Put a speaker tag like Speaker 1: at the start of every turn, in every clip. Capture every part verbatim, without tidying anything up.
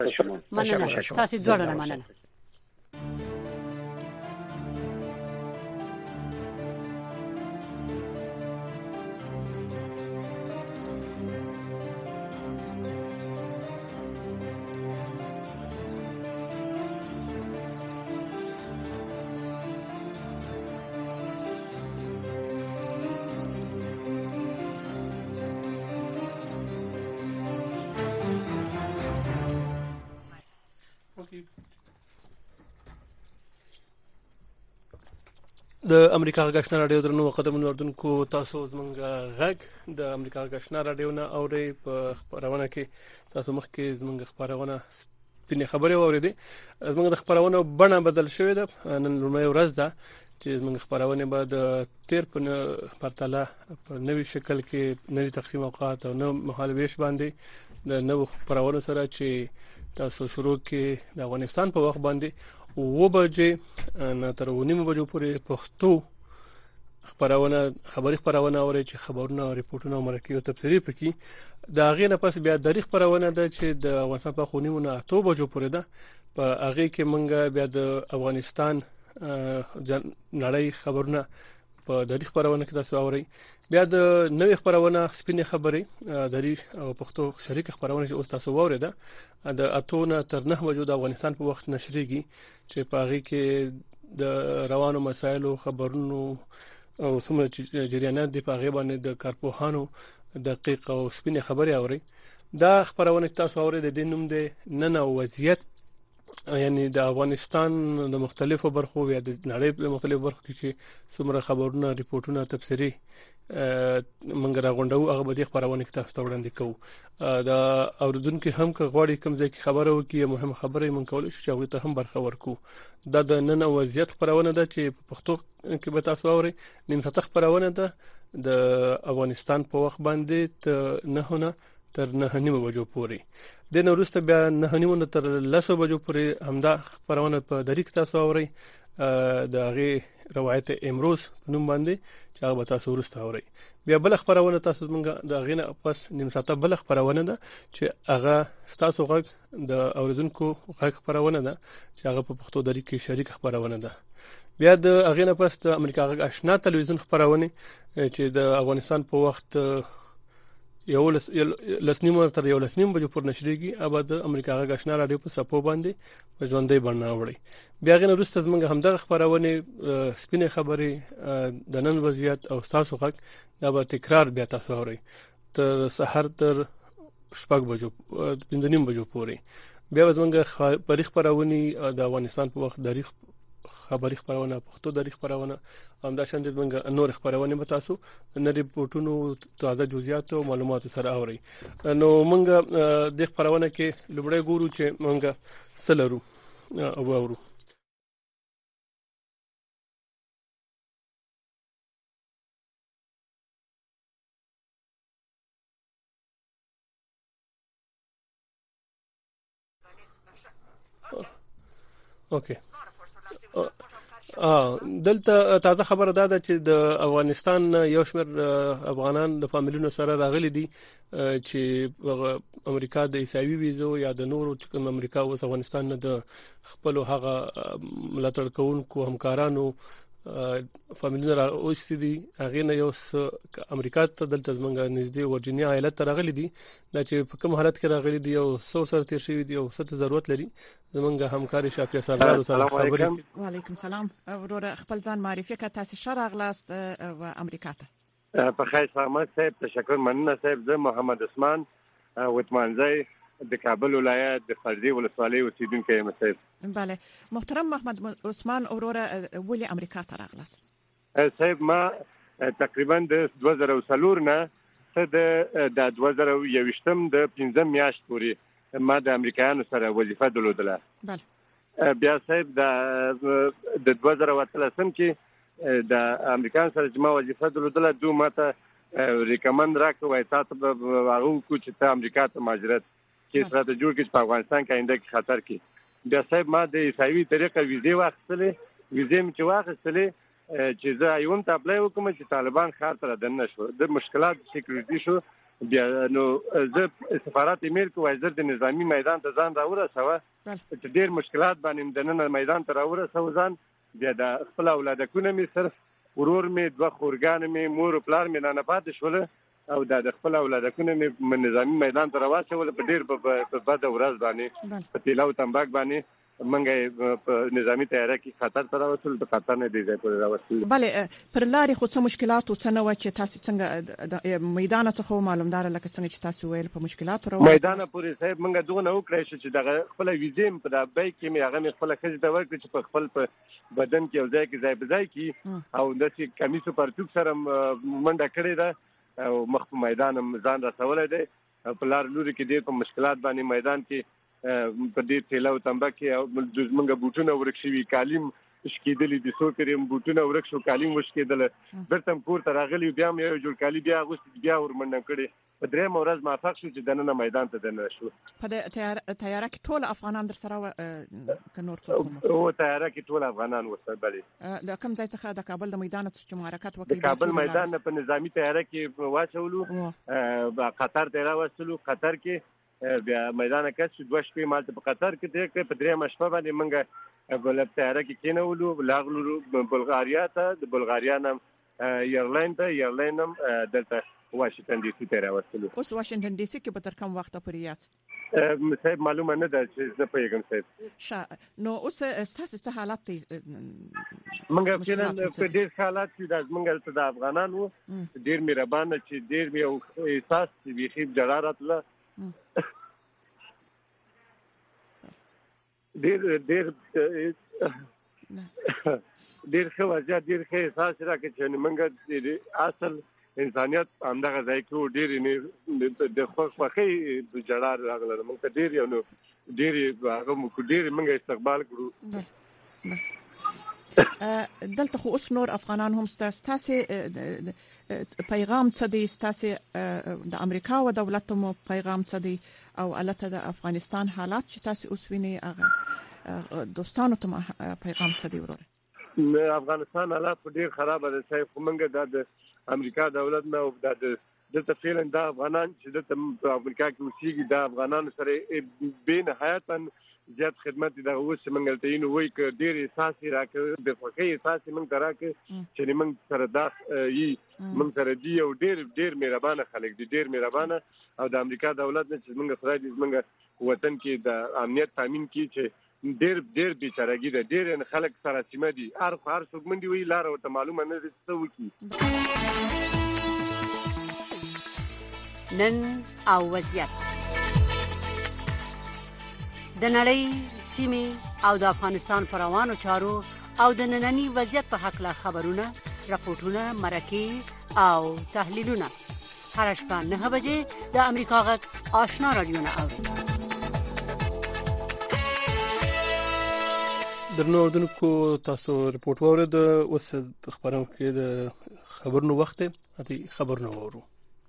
Speaker 1: مننه تاسو دواړه مننه.
Speaker 2: د امریکا غږ رادیو درنو قدمونو اردوونکو تاسو زمونږ غږ د امریکا غږ رادیو نه اوري په خبرونه کې تاسو مخکې زمونږ خبرونه سپینې خبرې واوریدې. زمونږ د خبرونه بڼه بدل شوې ده. نن لومړی ورځ ده چې زمونږ خبرونه به د تیر په پرتله په نوي شکل کې نوي تقسیم اوقات او نو مهالويش باندې د نو خبرونه سره چې تاسو شروع کې د افغانستان په وخت باندې و بجې نه تر ونیمه بجو پورې پښتو خبرونه خبري خبرونه اوري چې خبرونه او ریپورتونه او مرکې او تفسیری پکې دا غي نه پس بیا د تاریخ خبرونه ده چې د افغانستان په خونیمه نه اته بجو پورې ده. په هغه کې مونږ بیا د افغانستان نړۍ خبرونه په تاریخ خبرونه کې تاسو اوري. بیا د نوې خبرونه سپینې خبرې د او پښتو شریک خبرونه چې اوس تاسو ووریده د اتونه تر نه بجو د افغانستان په وخت نشریږي چې په هغه کې د روانو مسایلو خبرونو او څومره جریانات دی په هغه باندې د کارپوهانو دقیق او سپینې خبرې اوري. دا خبرونه تاسو اوري د دینوم د نن وضعیت یعنی د افغانستان د مختلفو برخو یا د نړۍ په مختلفو برخو کې چې څومره خبرونه ریپورتونه تفسیری منګ راغونډو هغه به د خبرونه کې تاسو ته وړاندې کوو. دا اوردونکو هم که غواړي کوم ځای کې خبره وکړي مهمه خبره یې مونږ کولای شو چې هغه ته هم برخه ورکو. دا د نن وضعیت خبرونه ده چې په پښتو کې به تاسو اوري. نیم ساعت خبرونه ده د افغانستان په وخت باندې ته نه نه تر نه نیمه بجو پورې. د نن وروسته بیا نه نیمه تر لسو بجو پورې همدا خبرونه په دریک تاسو اوري د هغه روایت امروز په نوم باندې چې هغه تاسو ورسته اوري. بیا بل خبرونه تاسو مونږ د غینه پس نیم ساعت بل خبرونه ده چې هغه تاسو غږ د اوریدونکو غږ خبرونه ده چې هغه په پښتو دری کې شریک خبرونه ده. بیا د غینه پس د امریکا غږ آشنا تلویزیون خبرونه چې د افغانستان په وخت یو لسنیمه تر یو لسنیم بجو پر نشریږي ابد د امریکا غږ آشنا رادیو په سپو باندې په ژوندۍ بڼه وړي. بیا غینه وروسته زمونږ همدغه خبرونه سپینې خبرې د نن وضعیت او تاسو غږ دا به تکرار بیا تاسو اوري تر سحر تر شپږ بجو پنځه نیم بجو پورې. بیا زمونږ تاریخ خبرونه د افغانستان په وخت تاریخ خبري خبرونه پښتو تاریخ خبرونه همدا شاند منګه نور خبرونه به تاسو د ریپورتونو تازه جزئیات او معلومات سره اوري. نو منګه د خبرونه کې لومړی ګورو چې منګه سلرو او اورو. اوکې ا دلته تازه خبره ده چې د افغانستان یو شمېر افغانان د فامیلونو سره راغلي دي چې امریکا د عیساوي ویزو یا د نورو چې امریکا او افغانستان نه د خپل هغه ملاتړ کوونکو همکارانو فامیلونه راوستي دي. هغه نه یو امریکا ته دلته زمونږ نږدې ورجینیا ایالت ته راغلي دي چې په کوم حالت کې راغلي دي او څو سره تیر شوی دي او څه ضرورت لري. زمونږ همکاري شافعه سردار سره خبرې.
Speaker 3: وعلیکم سلام ورور خپل ځان معرفي کړه. تاسو شراغلاست و امریکا ته
Speaker 4: په خیر سلامت صاحب. تشکر مننه صاحب. زه محمد عثمان وتمانځي د کابل ولایت د فرضي ولسوالۍ اوسیدونکی یم صاحب.
Speaker 3: بله محترم محمد عثمان اورور ولی امریکا ته راغلاست
Speaker 4: صاحب؟ ما تقریبا د دوه زره او څلور نه څه د دوه زره او یوویشتم د پنځم میاشت پورې ما د امریکایانو سره وظیفه درلودله.
Speaker 3: بله
Speaker 4: بیا صاحب د دوه زره او اتلسم کې د امریکایانو سره چې ما وظیفه درلودله دوی ماته ریکمند راکړ وایي تاسو به هغه وکړو چې ته امریکا ته مهاجرت کې سره ته جوړ کړي چې په افغانستان کې آینده کې خطر کې. بیا صاحب ما د عیساوي طریقه ویزې واخیستلې. ویزې مې چې واخیستلې چې زه ایوم ته اپلای وکړم چې طالبان ښار ته رادننه شو. د مشکلات سکیورټي شو بیا نو زه سفارت ایمیل کوم چې د نظامی میدان ته ځان راورسوه چې ډېر مشکلات باندې د نن میدان ته راورسوه ځان بیا د خپل اولادکونه مې صرف ورور مې دوه خورګان مې مور او پلار مې نه پاتې شول او د خپل اولادکونه مې نظامی میدان ته راواچول په ډېر په بد ورځ باندې په تیلا او تمباک باندې منګه په نظامی تیاره کې خطر سره وصل په خطر نه دی ځای پر راوستل.
Speaker 3: بله پر لارې خو څه مشکلات او څه نو چې تاسو څنګه میدان څخه معلومدار لکه څنګه چې تاسو ویل په مشکلات راو
Speaker 4: میدان پورې صاحب منګه دغه نو کړی چې دغه خپل ویزیم په د بای کې مې هغه خپل خځه د ورکړ چې په خپل په بدن کې او ځای کې ځای په ځای کې او د چې کمیسو پرتوک سره منډه کړې ده او مخ په میدان ځان رسولای دی په لار لوري کې ډېر په مشکلات باندې میدان کې په دې تیلا او تمباکي او منګه بوټونه ورکشي کالیم شکیدلی د سو کریم بوټونه ورکشو کالیم وشکیدل برتم کور ته راغلی بیا مې یو جوړ کالی بیا غوست بیا ورمنډم کړي په درې مورز موافق شو چې دنه میدان ته دنه شو
Speaker 3: په تیاره کې ټول افغانان در سره ک نور څه
Speaker 4: او تیاره کې ټول افغانان وسه بلی
Speaker 3: د کوم ځای څخه د کابل د میدان څخه حرکت وکړي
Speaker 4: د کابل میدان په نظامی تیاره کې واچولو په قطر ته راوستلو قطر کې بیا میدان کې دوه شپې مالته په قطر کې د په درې مشفه باندې منګه بل تیاره کې کېنولو لاغلو بلغاریا ته د بلغاریا نام ایرلاین ته ایرلاین نام دلته واشنگټن ډي سي ته راوستلو.
Speaker 3: اوس واشنگټن ډي سي کې به تر کوم وخت پورې یاست؟
Speaker 4: صاحب معلومه نه ده چې زه پیغام صاحب
Speaker 3: ښه نو اوس تاسو څه حالات دي
Speaker 4: منګه فعلا په ډېر حالات کې د منګل د افغانانو ډېر مهربان چې ډېر مې احساس چې بيخي جرارت له ډېر ډېر ډېر ښه وضعیت ډېر ښه احساس راکړي چې موږ اصل انسانیت همدغه ځای کې ډېر نه د خوښۍ د جړار راغله موږ ته ډېر یو نو ډېر هغه موږ ډېر موږ استقبال کړو.
Speaker 3: دلته خو اوس نور افغانان هم ستاسو پیغام څه دی ستاسو د امریکا او دولت مو پیغام څه دی او البته د افغانستان حالات چې تاسو اوس ویني هغه دوستانو ته پیغام څه دی ورور؟
Speaker 4: افغانستان حالات ډیر خراب دي چې کومنګ د امریکا دولت نه او د دلته فعلا د افغانان چې د امریکا کې اوسېږي د افغانانو سره بین حیاتن زیات خدمت د اوس منګلتین وای ک ډیر احساس راکې د خوښۍ احساس موږ راکې چې موږ سره دا یي موږ سره دی او ډیر ډیر مهربانه خلک دي ډیر مهربانه او د امریکا دولت نه چې موږ خدای دې موږ وطن کې د امنیت تامین کړي چې ډیر ډیر بیچارهګي ده ډیر خلک سره سیمه دي هر هر څوک منډي وی لار ورته معلومه نه دي څه وکي.
Speaker 1: نن او وضعیت د نړۍ سیمې او د افغانستان پر روانو چارو او د ننني وضعیت په حق لا خبرونه راپورټونه مرکې او تحلیلونه هر شپه نه بجې د امریکا غږ آشنا رادیو نه اوري.
Speaker 2: درنو اردوونکو تاسو رپورټ واورید اوس خبرونه کې د خبرونو وخت دی خبرونه وورو.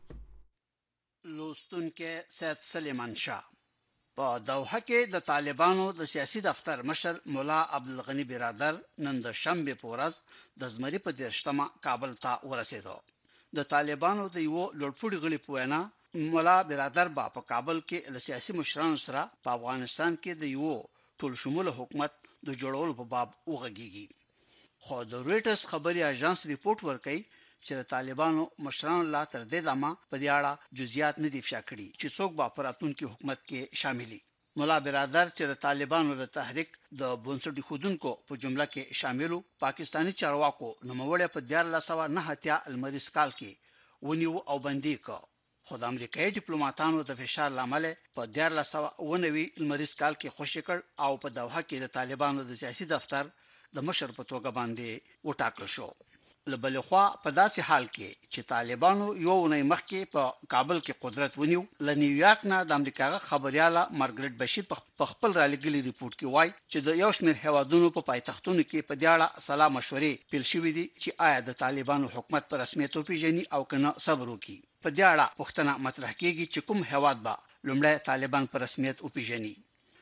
Speaker 5: لوستونکو سید سلیمان شاه په دوحه کې د طالبانو د سیاسي دفتر مشر مولا عبدالغنی برادر نن د شنبه په ورځ د زمري په دیرشتمه کابل ته ورسېدو. د طالبانو د یو لوړپوړي غړي په وینا مولا برادر با په کابل کې له سیاسي مشرانو سره په افغانستان کې د یو ټول شموله حکومت د جوړولو په باب وغږیږي. خو د رويټرز خبري اژانس ریپورت ورکړي چې طالبانو مشرانو لا تر دې دمه په دې اړه جزئیات نه دي افشا کړي چې څوک به په راتلونکي حکومت کې شاملي. مولا برادر چې طالبانو د تحریک د بنسټي خودونکو په جمله کې شاملو پاکستانی چارواکو نوموړی په دیارلس سوه نه اتیا المریز کال کې ونیو او بندي کو. خو د امریکایي ډیپلوماټانو د فشار لامل په دیارلس سوه نوي المریز کال کې خوشی کړ او په دوحه کې د طالبانو د سیاسي دفتر د مشر په توګه باندې وټاکل شو. لبلخوا په داسې حال کې چې طالبانو یو ونې مخکې په کابل کې قدرت ونیو، ل نیویارک نه د امریکا خبرياله مارګریټ بشیر په خپل رالګلي ریپورت کې وایي چې د یو شمېر هوادونو په پایتختونو کې په دې اړه سلا مشورې پیل شوې دي چې آیا د طالبانو حکومت پر رسمیت وپیژني او کنه صبر وکړي. په دې اړه پوښتنه مطرح کیږي چې کوم هواد به لومړی طالبان پر رسمیت وپیژني.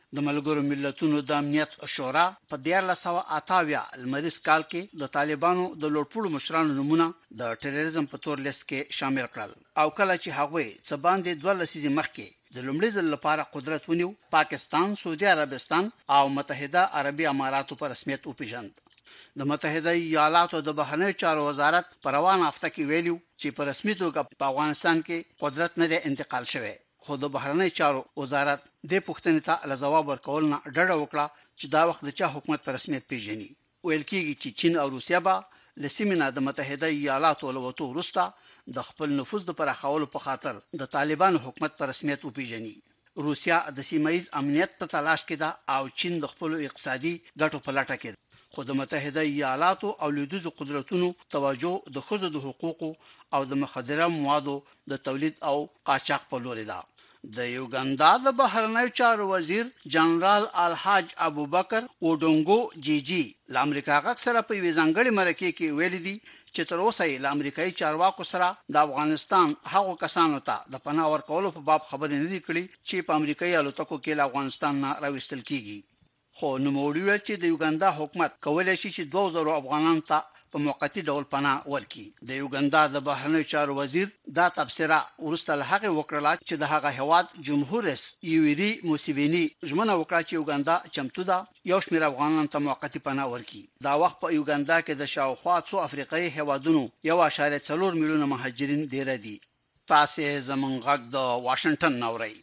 Speaker 5: د ملګرو ملتونو د امنیت شورا په دیارلس سوه اته اویا لمریز کال کې د طالبانو د لوټپوړو مشرانو نمونه د ټیرریزم په تور لیست کې شامل کړل او کله چې هغوی څه باندې دوه لسیزې مخکې د لومړي ځل لپاره قدرت ونیو، پاکستان، سعودي عربستان او متحده عربي اماراتو په رسمیت وپیژند. د متحده ایالاتو د بهرنیو چارو وزارت په روانه هفته کې ویلي چې په رسمي توګه په افغانستان کې قدرت نه دی انتقال شوی، خو د بهرنیو چارو وزارت د پوښتنې ته جواب ورکول نه ډډه وکړه چې دا وخت د چا حکومت په رسمیت پیژني. ویل کېږي چې چین او روسیه به له سیمې نه د متحده ایالاتو له وتو وروسته د خپل نفوذ د پراخولو په خاطر د طالبانو حکومت په رسمیت وپیژني. روسیه د سیمایي امنیت په تلاش کې ده او چین د خپل اقتصادي ګټو په لټه کې ده. خو د متحده ایالاتو او لویدیځو قدرتونو توجه د ښځو د حقوقو او د مخدره موادو د تولید او قاچاق په لور ده. د یوګاندا د بهرنیو چارو وزیر جنرال الحاج ابوبکر اوډونګو جی جی له امریکا غږ سره په یوې ځانګړې مرکې کې ویلي دي چې تر اوسه یې له امریکایي چارواکو سره د افغانستان هغو کسانو ته د پناه ورکولو په باب خبرې نه دي کړې چې په امریکایي الوتکو کې له افغانستان نه راوستل کیږي. خو نوموړي ویل چې د یوګاندا حکومت کولی شي چې دوه زره افغانان ته په موقتی ډول پناه ورکړي. د یوګاندا د بهرنیو چارو وزیر دا تبصره وروسته له هغې وکړله چې د هغه هېواد جمهور رئیس یوری موسیویني ژمنه وکړه چې یوګاندا چمتو ده یو شمېر افغانانو ته موقتی پناه ورکړي. دا وخت په یوګاندا کې د شاوخوا څو افریقایي هېوادونو یو اعشاریه څلور میلیونه مهاجرین ډېره دي. تاسې زموږ غږ د واشنګټن نه اورئ.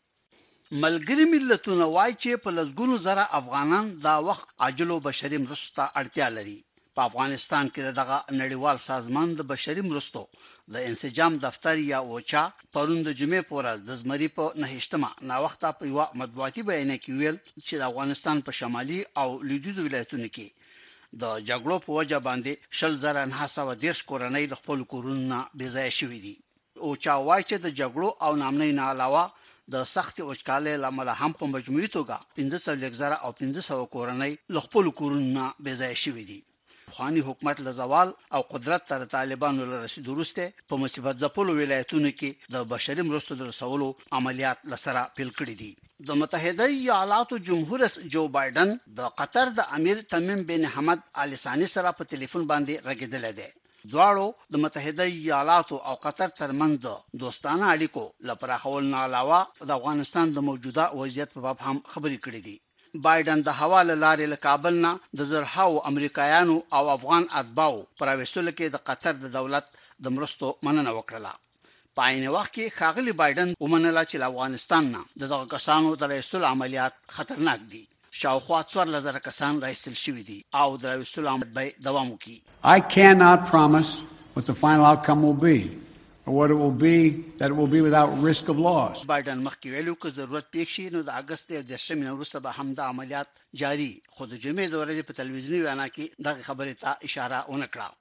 Speaker 5: ملګري ملتونه وایي چې په لسګونو زره افغانان دا وخت عاجلو بشري مرستو ته اړتیا لري. په افغانستان کې دغه نړیوال سازمان د بشري مرستو د انسجام دفتر یا اوچا پرون د جمعې په ورځ د زمري په نهشتمه ناوخته په یوه مطبوعاتي بیان کې ویل چې د افغانستان په شمالي او لویدیځو ولایتونو کې د جګړو په وجه باندې شل زره نه سوه دېرش کورنۍ له خپلو کورونو نه بېځایه شوي دي. اوچا وایي چې د جګړو او ناامنۍ نه علاوه د سختې وچکالۍ له امله هم په مجموعي توګه پنځه څلوېښت زره او پنځه سوه کورنۍ له خپلو کورونو نه بېځایه شوي دي. پخواني حکومت له زوال او قدرت ته د طالبانو له رسېدو وروسته په مصیبت ځپلو ولایتونو کې د بشري مرستو د رسولو عملیات له سره پیل کړي دي. د متحده ایالاتو جمهور رئیس جو بایدن د قطر د امیر تمیم بن حمد ال ثاني سره په ټلیفون باندې غږېدلی دی. دواړو د متحده ایالاتو او قطر ترمنځ د دوستانه اړیکو له پراخولو نه علاوه د افغانستان د موجوده وضعیت په باب هم خبرې کړې دي. بایدن د هوا له لارې له کابل نه د زرهاو امریکایانو او افغان اتباعو په راوستلو کې د قطر د دولت د مرستو مننه وکړله. په عین وخت کې ښاغلي بایدن ومنله چې له افغانستان نه د دغه کسانو د راوستلو عملیات خطرناک دي. شاوخوا څوارلس زره کسان راوستل شوي دي او د راوستلو عملیات به دوام وکړي.
Speaker 6: I cannot promise what the final outcome will be or what it will be that it will be without risk of loss.
Speaker 5: بایدن مخکې ویلو که ضرورت پیښ شي نو د اګست د دېرشمې نه وروسته به هم د عملیات جاري، خو د جمعې د ورځې په تلویزیوني وینا کې دغه خبرې ته اشاره ونه کړه.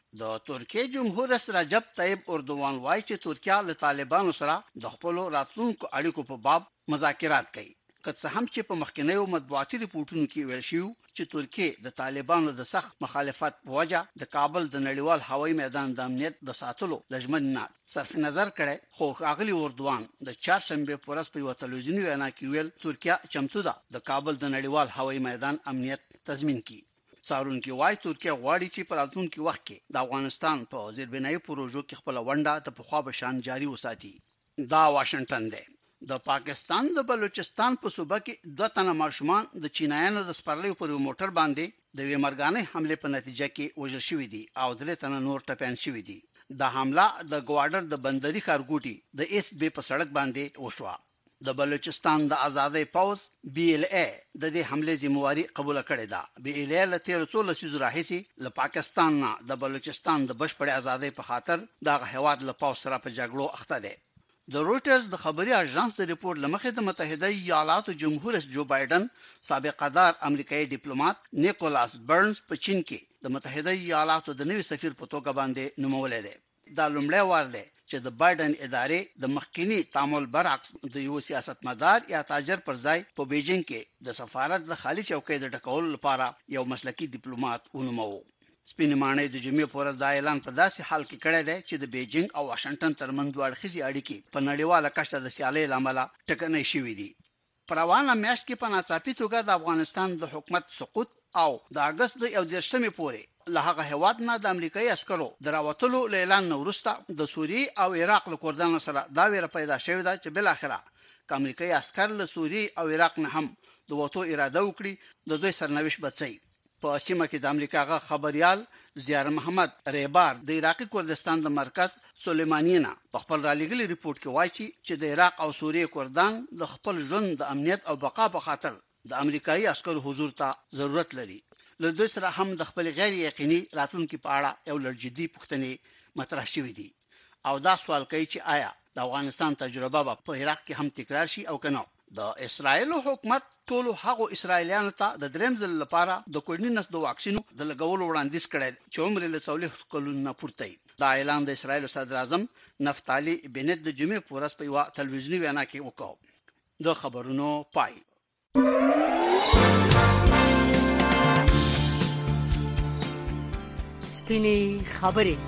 Speaker 5: د ترکیې جمهور رئیس رجب طیب اردوغان وایي چې ترکیه له طالبانو سره د خپلو راتلونکو اړیکو په باب مذاکرات کوي. که څه هم چې په مخکینیو مطبوعاتي ریپورټونو کې ویل شوي چې ترکیه د طالبانو د سخت مخالفت په وجه د کابل د نړیوال هوایي میدان د امنیت د ساتلو له ژمنې نه صرف نظر کړی، خو ښاغلي اردوغان د چهارشنبې په ورځ په یوه تلویزیوني وینا کې ویل ترکیه چمتو ده د کابل د نړیوال هوایي میدان امنیت تضمین کړي. څارونکي وایي ترکیه غواړي چې په راتلونکي وخت کې د افغانستان په زیربنایي پروژو کې خپله ونډه د پخوا په شان جاري وساتي. دا واشنګټن دی. د پاکستان د بلوچستان په صوبه کې دوه تنه ماشومان د چینایانو د سپرلیو پر یو موټر باندې د یوې مرګانۍ حملې په نتیجه کې وژل شوي دي او درې تنه نور ټپیان شوي دي. د حمله د ګواډر د بندري ښارګوټي د ایس بي په سړک باندې وشوه. د بلوچستان د آزادۍ پوځ بی ال ای د دې حملې ذمہواري قبول کړې ده. بی ال ای له تیرو څو لسیزو راهیسې له پاکستان نه د بلوچستان د بشپړې آزادۍ په خاطر دغه هېواد له پوځ سره په جګړو اخته دی. د رویټرز د خبري اژانس د ریپورت لمخې د متحده ایالاتو جمهور رئیس جو بایدن سابقدار امریکایي ډیپلوماټ نیکولاس برنز په چین کې د متحده ایالاتو د نوي سفیر په توګه باندې نومولی دی. دا لومړی وار دی چې د بایدن ادارې د مخکینی تعامل برعکس د یو سیاستمدار یا تاجر پر ځای په بیجینګ کې د سفارت د خالي چوکۍ د ډکولو لپاره یو مسلکي ډیپلوماټ ونوموه. سپینې ماڼۍ د جمعې په ورځ دا اعلان په داسې حال کې کړی دی چې د بیجینګ او واشنګټن ترمنځ دوه اړخیزې اړیکې په نړیواله کچه د سیالۍ له امله ټکنۍ شوي دي. په روانه میاشت کې په ناڅاپي توګه د افغانستان د حکومت سقوط او د اگست د یو دیرشمې پورې له هغه هیواد نه د امریکایي عسکرو دراوتلو اعلان وروسته د سوریې او عراق له کردانو سره دا ویره پیدا شوې ده چې بل اخره ک امریکایي عسكر له سوریې او عراق نه هم د وټو اراده وکړي د دوی سرنوشت بچي. په سیمه کې د امریکا غا خبريال زیار محمد ریبار د عراقي کردستان د مرکز سلیمانینا په خپل رالېګلي ریپورت کې وایي چې د عراق او سوریې کردان د خپل ژوند د امنیت او بقا په خاطر د امریکایي عسکرو حضور ته ضرورت لري. له دوی سره هم د خپل غیر یقیني راتلونکو په اړه یو لړ جدي پوښتنې مطرح شوې دي او دا سوال کوي چې آیا د افغانستان تجربه په عراق کې هم تکرار شي او کنه. د اسرایل حکومت ټول هغه اسرایلیانو ته د دریم ځل لپاره د کوډینس د واکسینو د لګولو وړاندیز کړی چې عمر له څولې کلونو پورته. دا اعلان د اسرایل صدر اعظم نفتالي بنت د جمعې په ورځ په یو تلویزیونی وینا کې وکړ. د خبرونو پای.
Speaker 1: سپینې خبرې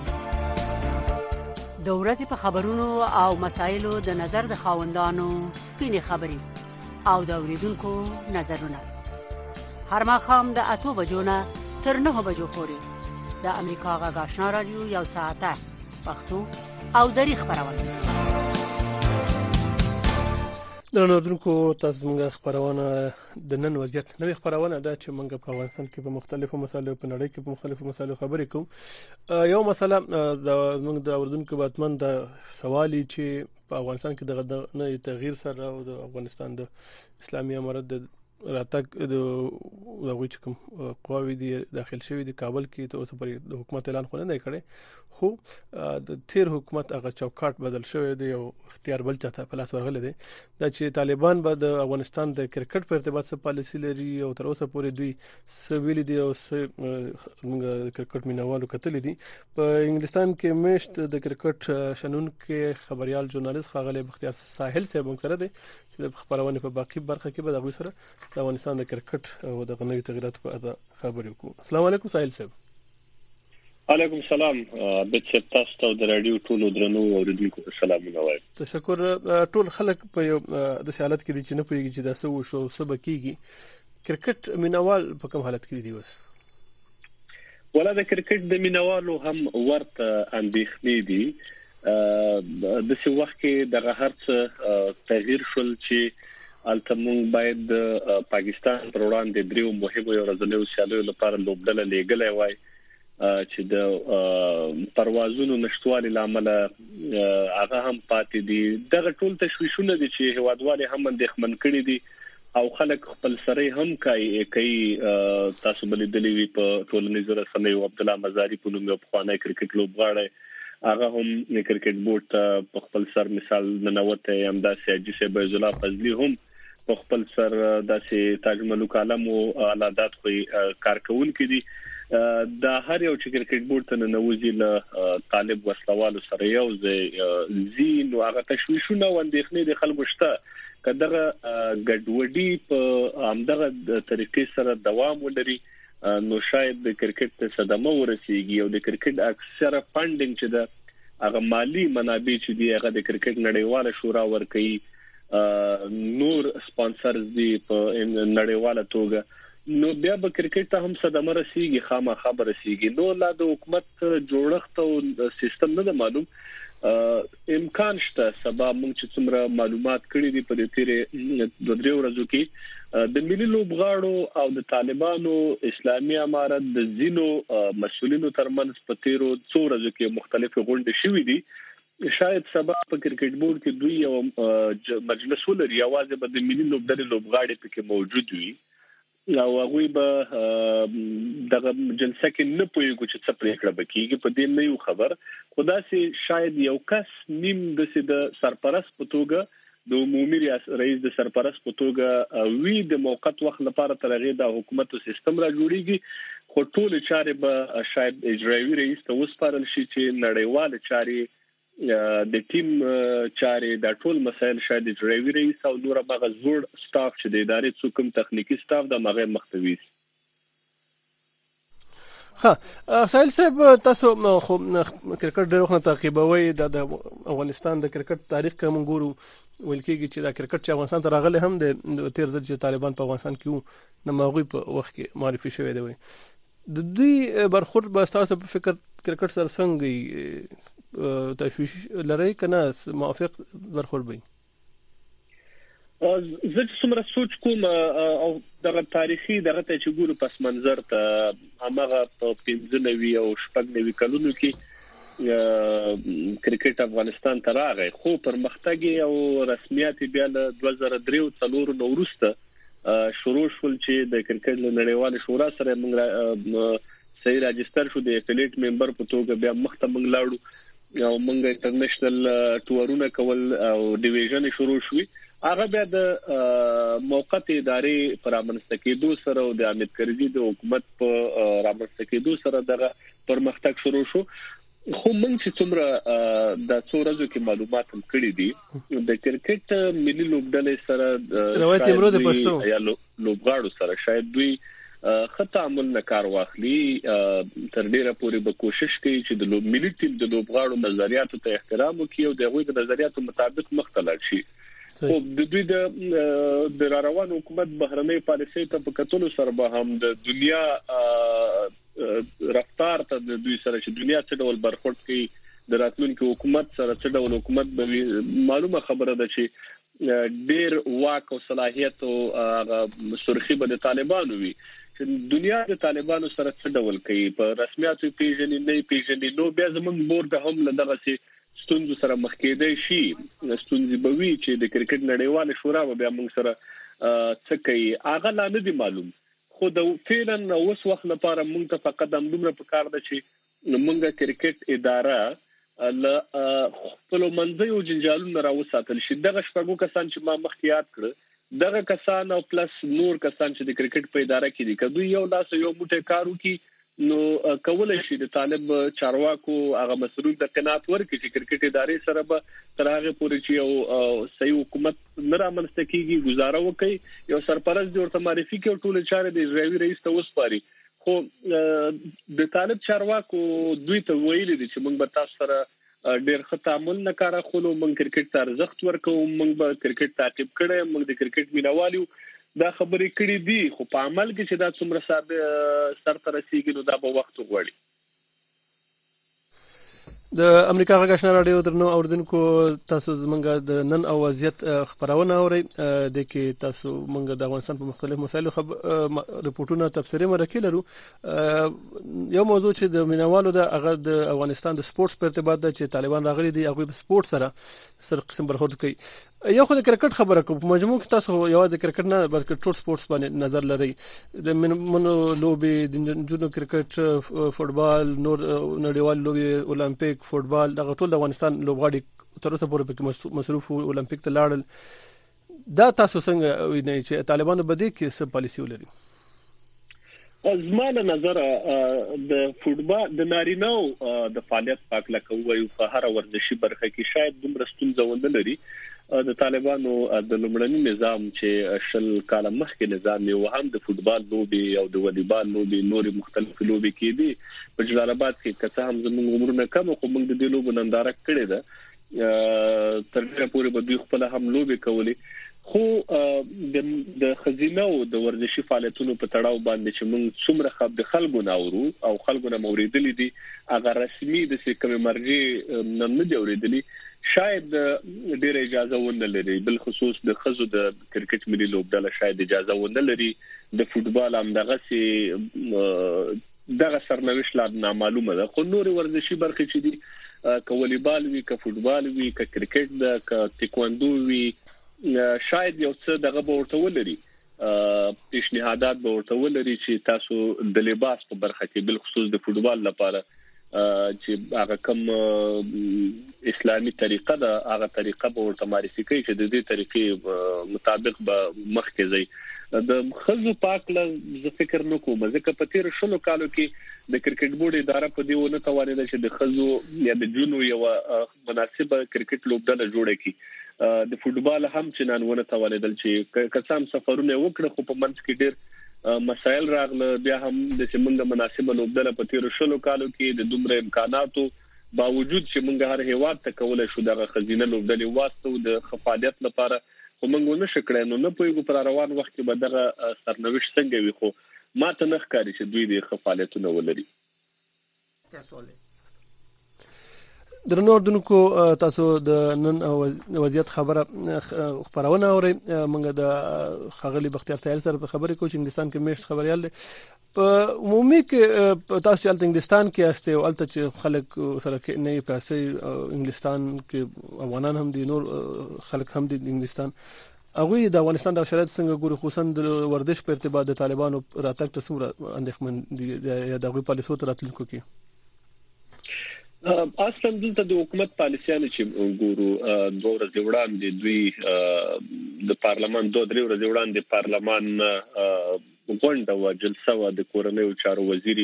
Speaker 1: د ورځې په خبرونو او مسایلو د نظر د خاوندانو سپینې خبرې او د اوریدونکو نظرونه هر ماښام د اتو بجو نه تر نهو بجو پورې د امریکا غږ آشنا رادیو یو ساعته پښتو او دری خبرونه.
Speaker 2: د نوردونکو تاسو موږ خبرونه د نن وضعیت نوې خبرونه ده چې موږ په افغانستان کې په مختلفو مسایلو په نړۍ کې په مختلفو مسایلو خبرې کوو. یو مسله د موږ د اوردونکو باتمن د سوالي چې په افغانستان کې د نه تغییر سره او د افغانستان د اسلامي امارت د راتګ د دغه کوم قواوی دي داخل شوی د کابل کې ته اوس پرې د حکومت اعلان خو نه کړي خو د تیر حکومت هغه چوکاټ بدل شوی دی او اختیار بل چاته په لاس ورغلی دی دا چې طالبان به د افغانستان د کرکټ په ارتباط سره پالیسي لري او تر اوسه پورې دوی سویل دي او موږ کرکټ مینوالو کتل دي. په انګلستان کې مشت د کرکټ شنون کې خبريال ژورنالیست خاغلی بختیار ساحل صاحب موږ سره دی چې د خبرونه په باقي برخه کې به دغه سره د افغانستان د کرکټ او د غنوي تغیرات په اړه خبرې وکړو. السلام علیکم ساحل صاحب.
Speaker 7: علیکم السلام. بیت تاسو ته د رادیو ټولو درنو اوریدونکو ته سلامونه وایم.
Speaker 2: تشکر. ټول خلک په یو د حالت کې دي چې نه پوهیږي چې دا څه وشو څه بکیږي. کرکټ مینوال په کوم حالت کې دي وس؟
Speaker 7: ولا د کرکټ د مینوالو هم ورته اندېښنې دي. د څه وخت کې دغه هرڅ تغییر شول چې التمون باید د پاکستان پر وړاندې دریو مهمو یو ورځنیو سیالیو لپاره لوبډله لېږلې وای چې د پروازونو نشټوالي لامل هغه هم پاتې دي. دغه ټول تشویشونه دي چې هوادوالې هم اندېښمن کړي دي او خلک خپل سره هم کوي کوي تاسو بلې دلی په ټولنیزو رسنیو عبد الله مزاری په نوم یو خوانای کرکټ لوبغاړی هغه هم کرکټ بورډ ته په خپل سر مثال ننوته هم داسې اجي سه بیض الله فضلی هم په خپل سر داسې تاج ملک عالم او علادات خو کارکون کې دي. دا هر یو چې کرکټ بورډ ته ننوځي له طالب وسلوالو سره یو ځای زین او هغه تشویشونه و اندېښنې د خلکو شته کداغه ګډوډي په همدغه طریقې سره دوام ولري نو شاید د کرکټ صدمه ورسیږي او د کرکټ اکثره فاندینګ چې د هغه مالی منابع چې دی هغه د کرکټ نړیواله شورا ورکړي نور سپانسرز دی په نړیواله توګه نو بیا به کرکټ ته هم صدمه رسیږي خامہ خبر رسیږي. نو لا د حکومت جوړښت او سیستم نه معلوم امکان شته سبا موږ چې څومره معلومات کړي دي په دې تیرې د درې ورځو کې د ملي لوبغاړو او د طالبانو اسلامي امارت د زینو مسؤلینو ترمنځ په تیرو څو ورځو کې مختلفې غونډې شوې دي. شاید سبا په کرکټ بورډ کې دوی یو مجلس ولري یوازې به د ملي لوبډلې لوبغاړي پکې موجود وي او هغه به دغه جلسه کې نه پوهیږي چې څه پریکړه وکړي په دې نه یو خبر خدا سي شاید یو کس نیم د سید سرپرست په توګه د عمومي رئیس د سرپرست په توګه وی د موقت وخت لپاره ترغه د حکومت او سیستم را جوړیږي خو ټول چارې به شاید اجرایي رئیس ته وسپارل شي چې نړیوال چارې د ټیم چارې د ټول مسایل شاید اجرایي رئیس او نور هغه زوړ سټاف چې د ادارې څوکم تخنیکی سټاف د مغه مختوي.
Speaker 2: ها سایل صاحب تاسو خو کرکټ ډېر وخت تعقیبوي د افغانستان د کرکټ تاریخ کوم ګورو ویل کېږي چې دا کرکټ چې افغانستان ته راغلی هم د تیر ځل چې طالبان په افغانستان کې وو د هغوی په وخت کې معرفي شوی دی. د دوی برخورد به تاسو په فکر کرکټ سره څنګه تشویش لري کنه موافق برخورد وي؟
Speaker 7: زه چې څومره سوچ کوم او دغه تاریخي دغه ته چې ګورو پس منظر ته هغه په پنځه نوي او شپږ نوي کلونو کې کرکټ افغانستان ته راغی، خو پرمختګ او رسمیت بیا له دوه زره درې او څلور نو وروسته شروع شول چې د کرکټ له نړیوال شورا سره موږ صحیح راجستر شو د افیلیټ ممبر په توګه بیا مخته موږ لاړو او موږ انټرنیشنل ټورونه کول او ډیویژن شروع شوی. هغه بیا د موقت ادارې پر امنسته کېدو سره او د امید کرزي د حکومت په رامنځته کېدو سره دغه پرمختګ شروع شو. خو موږ چې څومره د څو ورځو کې معلومات هم کړی دي د کرکټ ملي لوبډلې سره
Speaker 2: روایت امرو د پښتو
Speaker 7: یا لوبغاړو سره شاید دوی خطا عمل نه کار واخلي، تر ډیره پورې به کوشش کوي چې د لوب ملي ټیم د لوبغاړو نظریاتو ته احترام وکړي او د هغوی د نظریاتو مطابق مختلف شي. خو د دوی د د روان حکومت بهرنۍ پالیسۍ ته په کتلو سره به هم د دنیا رفتار ته د دوی سره چې دنیا څه ډول برخورد کوي د راتلونکي حکومت سره څه ډول حکومت به معلومه خبره ده چې ډیر واک او صلاحیت او سرخي به د طالبانو وي چې دنیا د طالبانو سره څه ډول کوي په رسمیاتو پیژنې نه پیژنې نو بیا زموږ بورډ هم له دغه سي ستونزو سره مخ کېدای شي. ستونزې به وي چې د کرکټ نړیوال شورا بیا موږ سره څه کوي هغه لا نه دي معلوم، خو د فعلا اوس وخت لپاره موږ ته فقط همدومره پکار ده چې موږ کرکټ اداره له خپلو منځیو جنجالونو راوساتل شي. دغه شپږو کسان چې ما مخکې یاد کړه دغه کسان او پلس نور کسان چې د کرکټ په اداره کې دي که دوی یو لاس یو موټی کار وکړي نو کولای شي د طالب چارواکو هغه مسؤل د قناعت ورکړي چې کرکټ ادارې سره به تر هغه پورې چې یو صحیح حکومت نه رامنځته کیږي گزاره وکړي یو سرپرست د ورته معرفي کې ټول چارې د اجرایي رئیس ته وسپاري. خو د طالب چارواکو دوی ته ویلي دي چې موږ به تاسو سره ډېر ښه تعامل نه کار اخلو، موږ کرکټ ته ارزښت ورکوو، موږ به کرکټ تعقیب کړی، موږ د کرکټ مینوال یو. دا خبرې کړې دي خو په عمل کې چې دا څومره سر ته رسیږي نو دا به وخت وغواړي.
Speaker 2: د امریکا غږ آشنا راډیو درنو اوریدونکو تاسو زمونږ د نن او وضعیت خبرونه اورئ. د کې تاسو مونږ د افغانستان په مختلفو مسایلو خب رپورټونه تبصرې مرکې لرو. یو موضوع چې د مینوالو د هغه د افغانستان د سپورتس په ارتباط ده چې طالبان راغلي دي هغوی په سپورت سره سر قسم برخورد کوي. یو خو د کرکټ خبره کوم په مجموع کې تاسو یوازې کرکټ نه بلکې ټول سپورتس باندې نظر لرئ. د منو لوبې د جنو کرکټ فوټبال نور نړیوال لوبې اولمپیک فوټبال دغه ټول د افغانستان لوبغاړي تر اوسه پورې پکې مصروف اولمپیک ته لاړل. دا تاسو څنګه وینئ چې طالبانو به دې کې څه پالیسي ولري؟
Speaker 7: زما له نظره د فوټبال د نارینه‌و د فعالیت په اړه کوي په هر ورزشي برخه کې شاید دومره ستونزه ونه لري. د طالبانو د لومړني نظام چې شل کاله مخکې نظام یو هم د فوټبال لوبي او د والیبال لوبي نوري مختلف لوبي کې دي په جلال آباد کې کته هم زموږ عمرونه کم خو موږ د دې لوبو ننداره کړې ده. تر ډیره پورې به دوی خپل هم لوبي کولې، خو د خزینه او د ورزشي فعالیتونو په تړاو باندې چې موږ څومره خب د خلکو ناورو او خلکو نه موریدلې دي هغه رسمي د سیکمه مرجع نن نه دی اوریدلی شاید ډیر اجازه ونه لري، بل خصوص د خزو د کرکټ ملي لوبډله شاید اجازه ونه لري. د فوټبال هم دغه سي دغه سرنوشت لا نامعلومه ده. خو نور ورزشي برخې چې دي ک والیبال وی ک فوټبال وی ک کرکټ ده ک تکواندو وی شاید یو څه دغه ورته ولري پیشنهادات به ورته ولري چې تاسو د لباس په برخه کې بل خصوص د فوټبال لپاره چې هغه کوم اسلامي طریقه ده هغه طریقه به ورته معرفي کوي چې د دې طریقې مطابق به مخکې ځي. د خزو پاکله زه فکر نکوم ځکه په تیر شلو کالو کې د کرکټ بورډ اداره په دې ونه توانیده چې د خزو یا د جنو یو مناسبه کرکټ لوبډله جوړه کړي. د فوټبال هم چې نن ونه توانیدل چې کسان سفرونه وکړي خو په منځ کې ډېر مسایل راغله بیا هم د سیمنګ مناسبه لوبډله په تیر شلو کالو کې د دومره امکاناتو باوجود چې موږ هر هیواد ته کولای شو د خزینه لوبډلې واسطو د خفالیت لپاره کومنګ نه شکړې نو نه پویګو پر روان وخت کې به دغه سرنوشت څنګه وي خو ما ته نه ښکاري چې دوی د خفالیتونو ولري.
Speaker 2: درنو اردوونکو تاسو د نن وضعیت خبره خبرونه اورئ موږ د خغلی بختیار سایل سره په خبرې کوو چې انګلستان کې میشت خبريال دی په عمومي کې تاسو چې انګلستان کې استه او الته چې خلک سره کې نه پاسې انګلستان کې افغانان هم دي نور خلک هم دي انګلستان هغه د افغانستان د شرایط څنګه ګوري خصوصا د ورزش په ارتباط د طالبانو راتګ ته څومره اندېښمن دي یا دغه پالیسو تر راتلونکو کې
Speaker 7: اصلا دلته د حکومت پالیسیانه چې ګورو دوه ورځې وړاندې دوی د پارلمان دوه درې ورځې وړاندې پارلمان غونډه او جلسه و د کورنیو چارو وزیر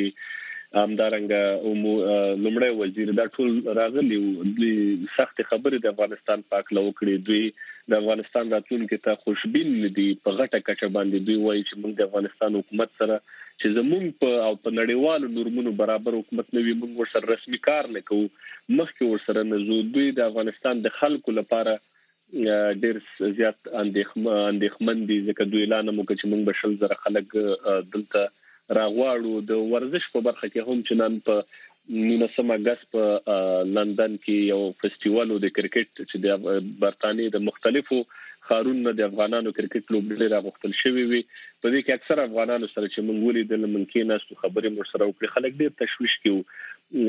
Speaker 7: همدارنګه لومړی وزیر دا ټول راغلي د سخت خبرې د افغانستان پاک لو کړی دوی د افغانستان راتلونکي ته خوشبین دي په غټه کچه باندې دوی وایي چې موږ د افغانستان حکومت سره چې زموږ په او په نړیوالو نورمونو برابر حکومت نه وي موږ ورسره رسمي کار نه کوو مخکې ورسره نه زو دوی د افغانستان د خلکو لپاره ډېر زیات اندېښمن دي ځکه دوی اعلان وکړ چې موږ به شل زره خلک دلته راغواړو د ورزش په برخه کې هم چې نن په نولسم اگست په لندن کې یو فستیوال د کرکټ چې د برتانیې د مختلفو خارونو د افغانانو کرکټ لوبډلې راغوښتل شوی وي په دې کې اکثر افغانانو سره چې موږ ولیدل ممکن ناستو خبرې مر سره وکړي خلک ډېر تشویش کوي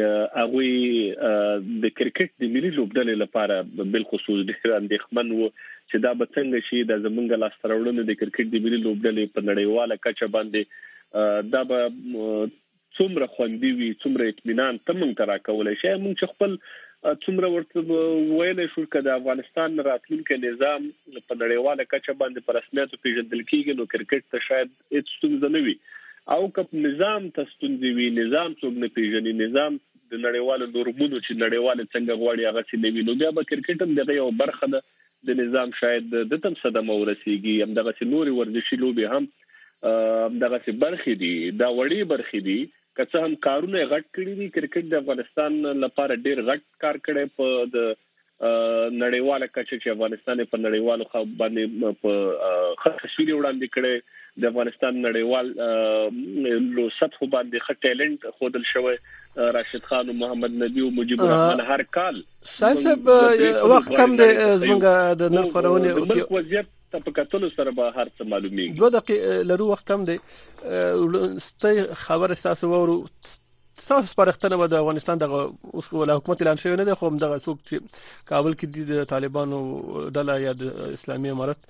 Speaker 7: هغه د کرکټ د ملي لوبډلې لپاره بل خصوص ډېر اندېښمن وو چې دا به څنګه شي د زمونږ لاس ترورونه د کرکټ د ملي لوبډلې په نړیواله کچه باندې دا به څومره خوندي وي څومره اطمینان ته موږ ترا کولای شي موږ چې خپل څومره ورته ویلې شو چې د افغانستان راتلونکي نظام په نړیواله کچه باندې په رسمیت پیژندل کیږي نو کرکټ ته شاید هیڅ ستونزه نه وي او که نظام ته ستونزه وي نظام څوک نه پیژني نظام د نړیوالو نورمونو چې نړیواله څنګه غواړي هغه څه نه وي نو بیا به کرکټ هم دغه یو برخه ده د نظام شاید د تم صدمه ورسیږي هم دغه نوري ورزشي لوبي هم دغه څه برخې دي دا وړي برخې دي که څه هم کارونه غټ کړی دي کرکټ د افغانستان لپاره ډیر غټ کار کړی په د نړیواله کچه چې افغانستان په نړیوالو خو باندې په خصوصي وړاندې کړي د افغانستان نړیوال لو سطح باندې خ ټیلنت خودل شوی راشد خان او محمد نبی او مجيب الرحمن هر کال
Speaker 2: صاحب وخت کم دی زمونږ د نن خبرونه
Speaker 7: ملک وضعیت په کتلو سره به هر څه معلومیږي
Speaker 2: دوه دقیقې لرو وخت کم دی ستې خبره تاسو ورو تاسو سپارښتنه به د افغانستان د اوس ولا حکومت اعلان شوی نه دی خو دغه څوک چې کابل کې د طالبانو ډله یا د اسلامي امارت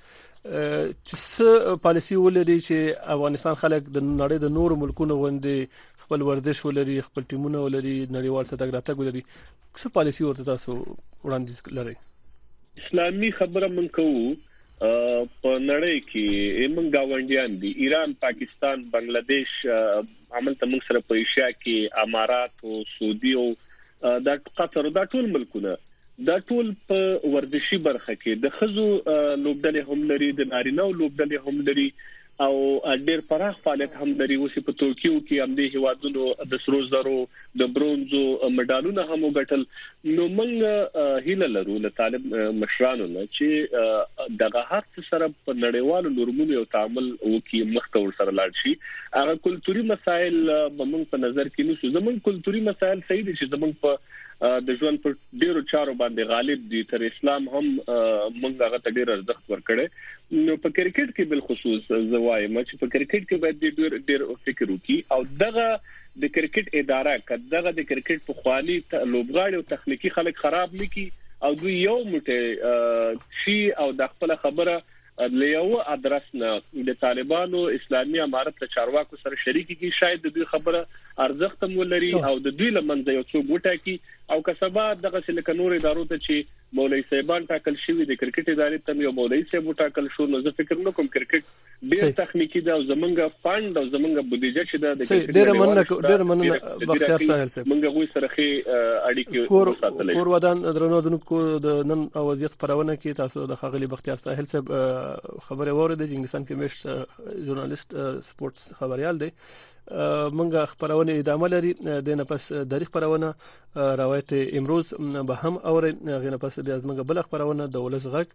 Speaker 2: چې پالیسی ولري چې افغانستان خلک د نړۍ د نور ملکونو غوندي خپل ورزش ولري خپل ټیمونه ولري نړیوال ته تګ راتګ ولري څه پالیسی ورته تاسو وړاندیز لري
Speaker 7: اسلامي خبره من کوو په نړۍ کې موږ گاونډیان دي ایران پاکستان بنگلاديش عمل ته موږ سره په ایشیا کې امارات او سعودي او د قطر دا ټول ملکونه دا ټول په ورزشي برخه کې د خزو لوبډلې هم لري د نارینه لوبډلې هم لري او ډېر پراخ فعالیت هم لري اوس په توکیو کې هم د هیوادونو د سرو زرو د برونزو مډالونه هم وګټل نو موږ هیله لرو له طالب مشرانو نه چې دغه هر څه سره په نړیوالو نورمونو یو تعامل وکړي مخته ور سره لاړ شي هغه کلتوري مسایل به موږ په نظر کې نیسو زموږ کلتوري مسایل صحیح دي چې زموږ په د ژوند پر ډیرو چارو باندې غالب دي تر اسلام هم موږ هغه ته ډیر ارزښت ورکړي نو په کرکټ کې بل خصوص زوایم چې په کرکټ کې باید ډیر ډیر فکر وکړي او دغه د کرکټ اداره کداغه د کرکټ په خواني لوبغاړي او تخنیکی خلک خراب نکي او دوی یو موټه شي او د خپل خبره لیو ادرس نه د طالبانو اسلامي امارت له چارواکو سره شریکي کی شاید د دوی خبره ارزښت مولري او د دوی لمنځه یو څو ګوټه کی او کسبه دغه سلیک نور ادارو ته چې مولوی صاحبان ټاکل شوی د کرکټ ادارې ته یو مولوی صاحب ټاکل شو. نو زه فکر نه کوم کرکټ ډیر تخنیکی دا زمونږ فند او زمونږ بودیجه چې دا د
Speaker 2: کرکټ ډیر مننه ډیر مننه بختیار صاحب صاحب
Speaker 7: موږ غوي سره خې اړیکې
Speaker 2: وساتلې. کور ودان درنو دونکو د نن اوازيت خبرونه کې تاسو د خغلی بختیار صاحب صاحب خبره وره د انګلستان کې مش ژورنالیست سپورتس خبريال دی. منګه خبرونه ادامه لري د نفس د خبرونه روایت امروز به هم اور غنه پس بیا زمګه بل خبرونه د ولس غک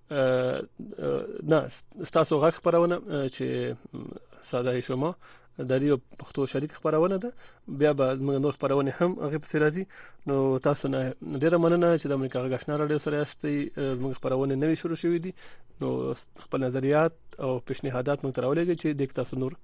Speaker 2: نه تاسو غک خبرونه چې ساده شما د ریو پښتو شریک خبرونه ده بیا به زمګه نور خبرونه هم هغه په سرازي. نو تاسو نه ډیره مننه چې د امریکا غشنا راډیو سره استي زمګه خبرونه نوي شروع شوې دي. نو خپل نظریات او پیشنهادات مو تراولېږي چې د تاسو نور